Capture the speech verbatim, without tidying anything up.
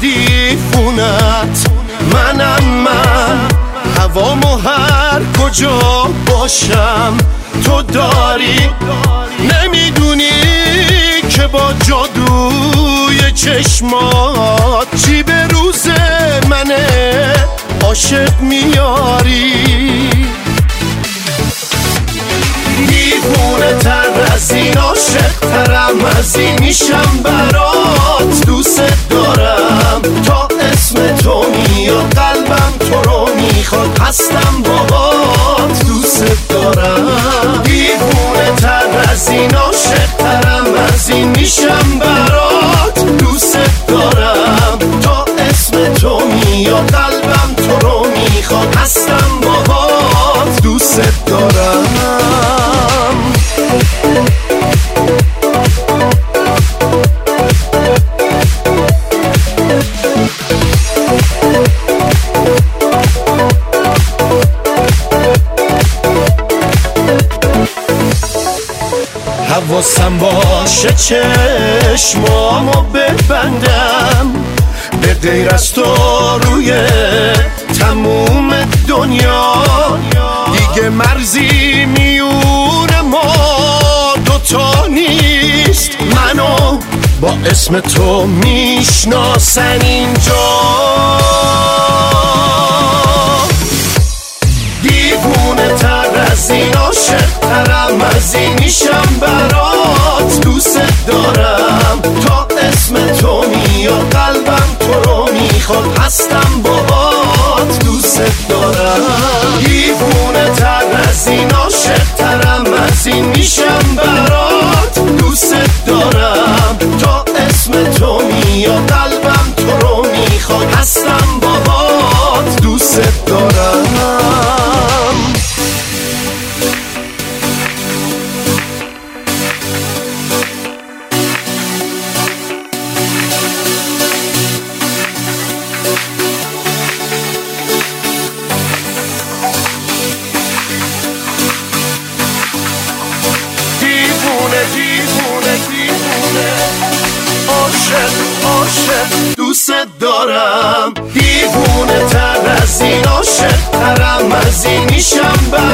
دیوونت منم من، هوامو هر کجا باشم تو داری. نمیدونی که با جادوی چشمات چی به روز منه عاشق میاری. دیوونه تر از این، عاشق ترم از این، میشم برات، دوست دارم تا اسم تو میاد قلبم تو رو میخواد، هستم باهات دوست دارم. دیوونه تر از این، عاشق ترم از این، میشم برات، دوست دارم تا اسم تو میاد قلبم تو رو میخواد، هستم باهات دوست دارم. حواسم باشه چشمامو ببندم، به غیر از تو روی تموم دنیا دیگه مرزی میون ما دوتا نیست. منو با اسم تو میشناسن اینجا. دیوونه تر از این، عاشق ترم از این، میشم برات، دوست دارم تا اسم تو میاد قلبم تو رو میخواد، هستم باهات دوست دارم. دیوونه تر از این، عاشق ترم از این، میشم برات، دوست دارم تا اسم تو میاد قلبم تو رو میخواد، هستم باهات دوست دارم. دیوونه دیوونه عاشق عاشق دوست دارم. دیوونه تر از این، عاشق ترم از این، میشم